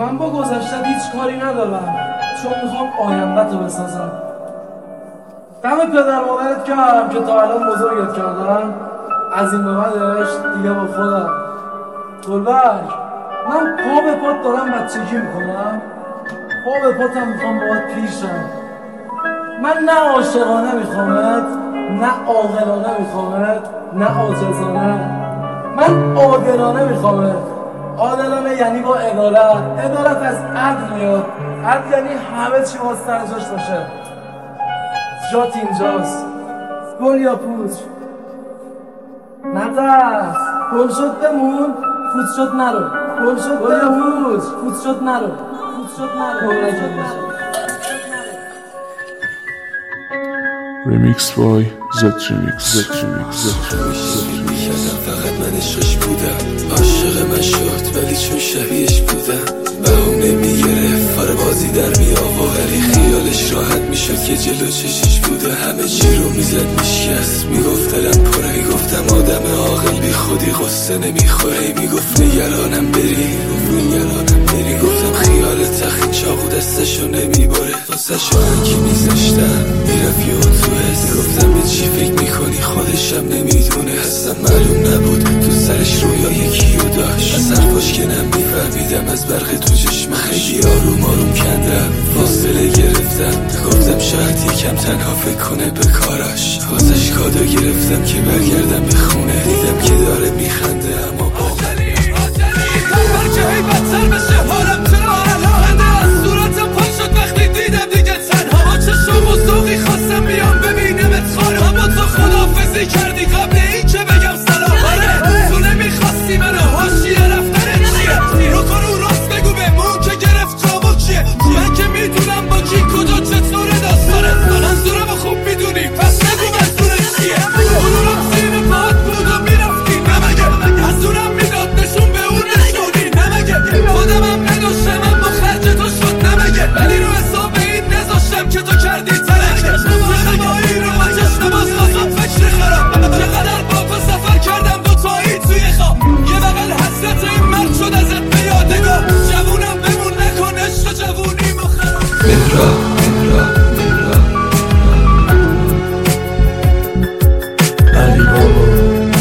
من با گذشته هیچ کاری ندارم، چون میخوام آینده‌تو بسازم. دم پدر مادرت کردم که تا الان بزرگت کردن، از این به بعدش دیگه با خودم. گلبرگ، من پا به پات دارم بچگی میکنم، پا به پاتم میخوام باهات پیشم. من نه عاشقانه میخوامت، نه عاقلانه میخوامت، نه عاجزانه. من عادلانه میخوامت. عادلانه یعنی با عدالت. عدالت از عدل میاد. عدل یعنی همه چی باز سر جاش باشه. جات اینجاست. گل یا پوچ؟ نترس، گل شد بمون، پوچ شد نرو. گل شد بمون، پوچ شد نرو. پوچ شد نرو. گل نشد. Remix by Z-Remix. میکردم فقط من عشقش بودم، عاشق من شد ولی چون شبیهش بودم بهونه میگرفت، فار بازی در میآورد ولی خیالش راحت میشد که جلو چشش بوده. همه چی رو میزد میشکست، میگفت دلم پره، میگفتم آدم عاقل بی خودی قصه نمیخوره، میگفت نگرانم بری گفتم خیال تخین چاقو دستشو نمیباره، واسهشو هرکی میذاشتم میرفت یه تو حس. گفتم به چی فکر میکنی خودشم نمیدونه، اصلا معلوم نبود تو سرش رویا یکیو داشت، از حرفاش که نمیفهمیدم از برق تو چشم. خیلی آروم کندم فاصله گرفتم، گفتم شاید یکم تنها فکر کنه به کاراش. واسش کادو گرفتم که برگردم به خونه، دیدم که داره میخنده اما با که هی بدتر بشه حالم. چرا الانه از صورتم پا شد وقتی دیدم دیگه تنها. با چشم و ذوقی خواستم بیام ببینمت خانم، اما تو خداحافظی کردی قبل این که بگم سلام. آره تو نمیخواستی منو، حاشیه رفتنت چیه؟ رو کن و راست بگو بهمون که گرفت جامو کیه. من که میدونم با کی کجا چطوره داستانت، منظورمو خوب میدونی پس بگو منظورت چیه. غرورم زیر پات بود و میرفتی نمگه، از اونم میداد نشون به اون نشونی نمگه. خودم هم نداشتم اما خرج تو شد نمگه، ولی رو حساب این نذاشتم که تو کردی ترکه. چقدایی رو با چشم باز خواستم فکر خراب، چقدر با تو سفر کردم دوتایی توی خواب. یه بغل حسرت این مرد شد ازت به یادگاه، جوونم بمون نکن عشق جوونی مخراب. علی بابا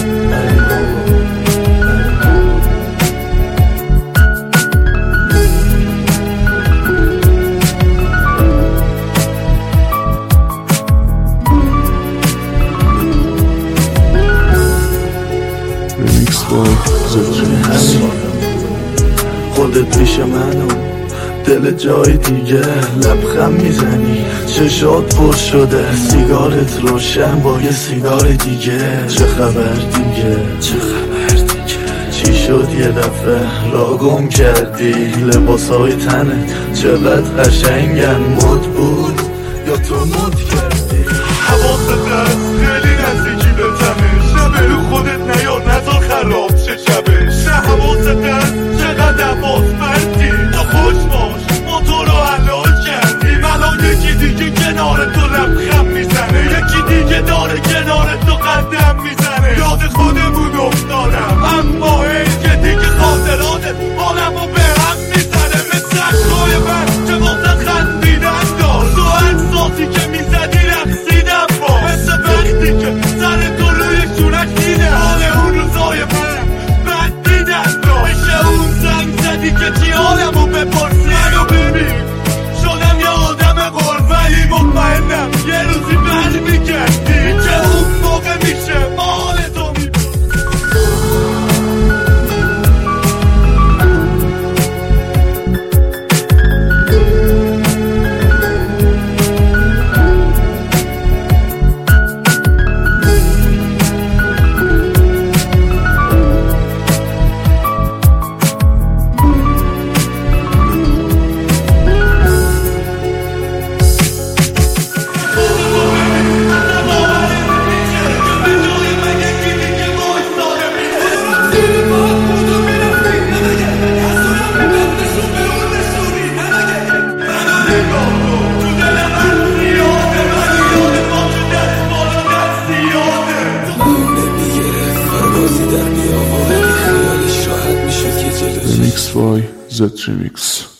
Remix by Z-Remix. خودت پیش منو دل جای دیگه، لبخند میزنی چشات پر شده، سیگارت روشن با یه سیگار دیگه. چه خبر دیگه چی شد یه دفعه را گم کردی؟ لباسای تنت چقدر قشنگن، مد بود یا تو مد کردی؟ حواست هست خیلی نزدیکی به تمه، شبه رو خودت نیار نزار خراب شه شبش. نه حواست هست چقدر عباس مردی، تو خوش باش ما تو رو حلال کردیم. الان یکی دیگه کنار تو لبخند میزنه، یکی دیگه داره کنار تو قدم میزنه. یاد خودمون افتادم اما این که دیگه خاطراتت حالمو به هم میزنه. مثل عکسای من که واسه خندیدن داشت، تو احساسی که میزدی رقصیدم با، مثل وقتی که سر تو روی شونک دیده حال اون روزای من بد دیدن داشت. میشه اون زنگ زدی که چی حالمو بپرسی، منو ببین شدم یه آدم قربلی، مطمئنم یه روزی بر میکردی که اون موقع میشه مال تو Z Remix.